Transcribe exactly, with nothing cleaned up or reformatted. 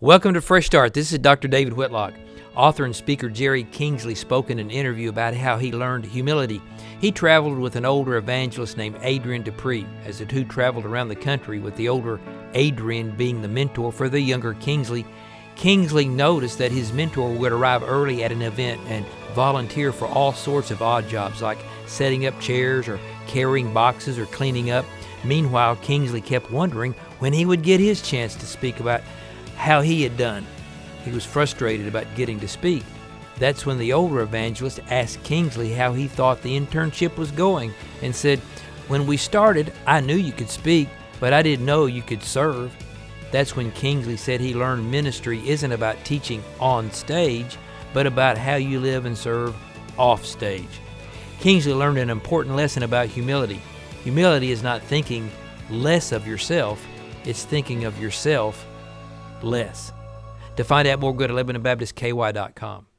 Welcome to Fresh Start. This is Doctor David Whitlock. Author and speaker Jerry Kingsley spoke in an interview about how he learned humility. He traveled with an older evangelist named Adrian Dupree, as the two traveled around the country, with the older Adrian being the mentor for the younger Kingsley. Kingsley noticed that his mentor would arrive early at an event and volunteer for all sorts of odd jobs, like setting up chairs or carrying boxes or cleaning up. Meanwhile, Kingsley kept wondering when he would get his chance to speak about how he had done. He was frustrated about getting to speak. That's when the older evangelist asked Kingsley how he thought the internship was going and said, "When we started, I knew you could speak, but I didn't know you could serve." That's when Kingsley said he learned ministry isn't about teaching on stage, but about how you live and serve off stage. Kingsley learned an important lesson about humility. Humility is not thinking less of yourself, it's thinking of yourself less. To find out more, go to Lebanon Baptist K Y dot com.